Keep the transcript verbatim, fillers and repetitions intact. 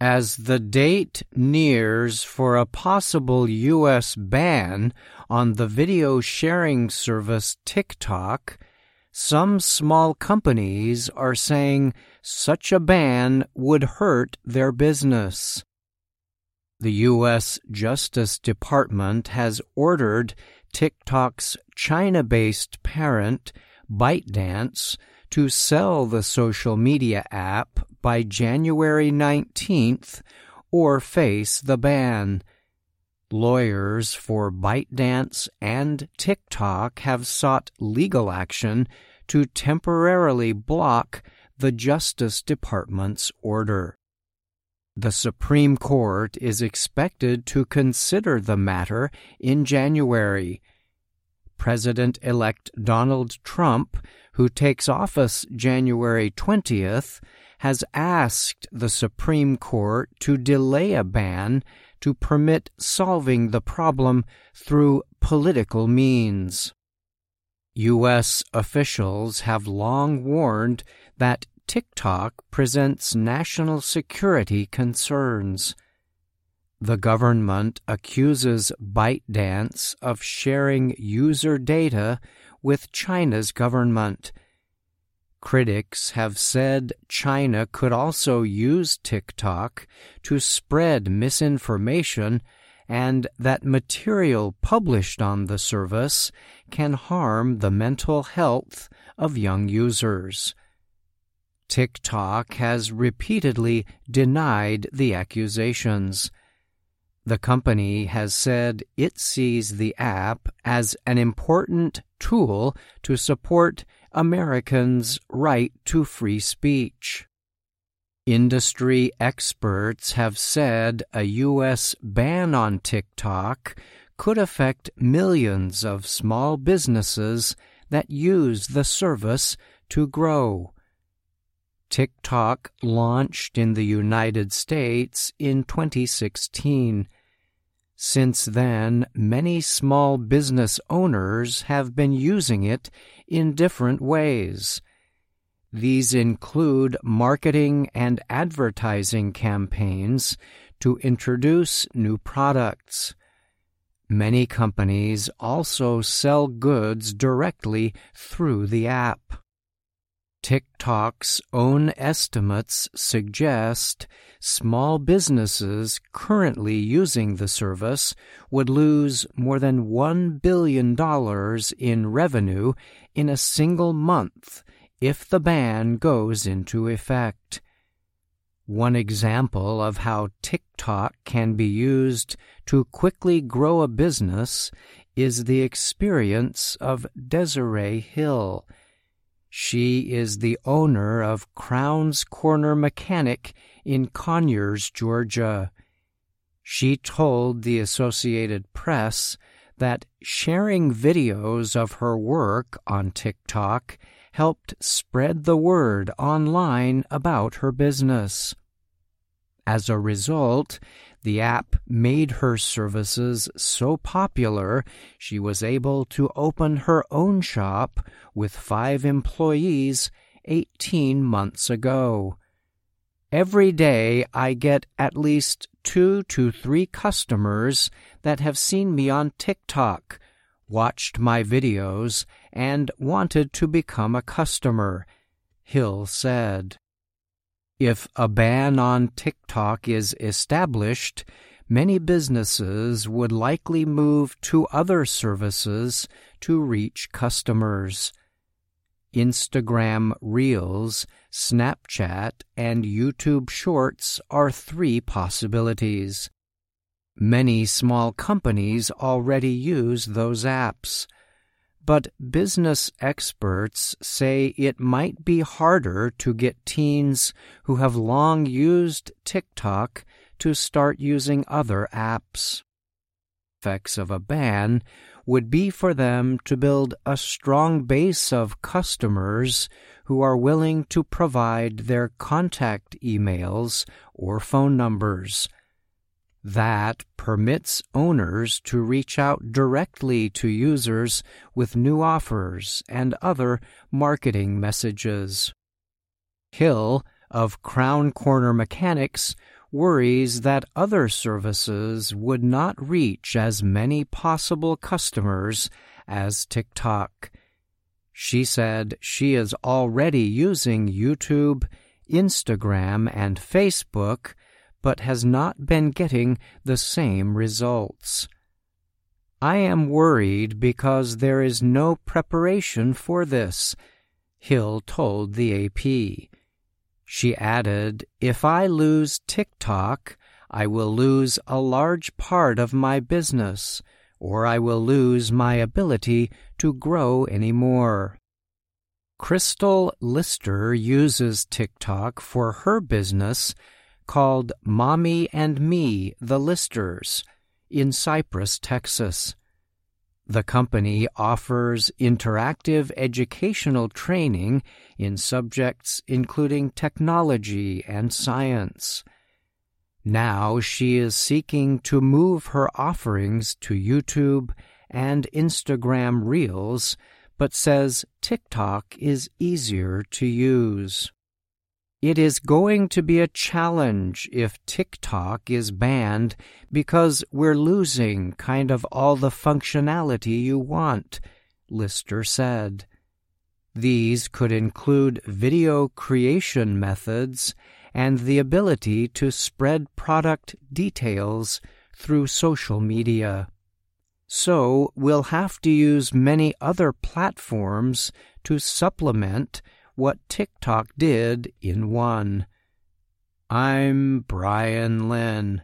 As the date nears for a possible U S ban on the video sharing service TikTok, some small companies are saying such a ban would hurt their business. The U S Justice Department has ordered TikTok's China-based parent, ByteDance, to sell the social media app by January nineteenth or face the ban. Lawyers for ByteDance and TikTok have sought legal action to temporarily block the Justice Department's order. The Supreme Court is expected to consider the matter in January. President-elect Donald Trump, who takes office January twentieth, has asked the Supreme Court to delay a ban to permit solving the problem through political means. U S officials have long warned that TikTok presents national security concerns. The government accuses ByteDance of sharing user data with China's government. Critics have said China could also use TikTok to spread misinformation and that material published on the service can harm the mental health of young users. TikTok has repeatedly denied the accusations. The company has said it sees the app as an important tool to support Americans' right to free speech. Industry experts have said a U S ban on TikTok could affect millions of small businesses that use the service to grow. TikTok launched in the United States in twenty sixteen. Since then, many small business owners have been using it in different ways. These include marketing and advertising campaigns to introduce new products. Many companies also sell goods directly through the app. TikTok's own estimates suggest small businesses currently using the service would lose more than one billion dollars in revenue in a single month if the ban goes into effect. One example of how TikTok can be used to quickly grow a business is the experience of Desiree Hill. She is the owner of Crown's Corner Mechanic in Conyers, Georgia. She told the Associated Press that sharing videos of her work on TikTok helped spread the word online about her business. As a result, the app made her services so popular she was able to open her own shop with five employees eighteen months ago. Every day I get at least two to three customers that have seen me on TikTok, watched my videos, and wanted to become a customer, Hill said. If a ban on TikTok is established, many businesses would likely move to other services to reach customers. Instagram Reels, Snapchat, and YouTube Shorts are three possibilities. Many small companies already use those apps, but business experts say it might be harder to get teens who have long used TikTok to start using other apps. Effects of a ban would be for them to build a strong base of customers who are willing to provide their contact emails or phone numbers. That permits owners to reach out directly to users with new offers and other marketing messages. Hill of Crown Corner Mechanics worries that other services would not reach as many possible customers as TikTok. She said she is already using YouTube, Instagram, and Facebook, but has not been getting the same results. I am worried because there is no preparation for this, Hill told the A P. She added, "If I lose TikTok, I will lose a large part of my business, or I will lose my ability to grow anymore." Crystal Lister uses TikTok for her business called Mommy and Me, the Listers, in Cypress, Texas. The company offers interactive educational training in subjects including technology and science. Now she is seeking to move her offerings to YouTube and Instagram Reels, but says TikTok is easier to use. It is going to be a challenge if TikTok is banned because we're losing kind of all the functionality you want, Lister said. These could include video creation methods and the ability to spread product details through social media. So we'll have to use many other platforms to supplement what TikTok did in one. I'm Brian Lynn.